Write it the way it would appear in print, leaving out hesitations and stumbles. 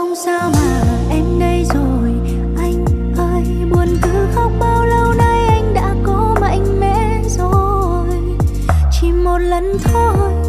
không sao mà em đây rồi. Anh ơi buồn cứ khóc, bao lâu nay anh đã cố mạnh mẽ rồi. Chỉ một lần thôi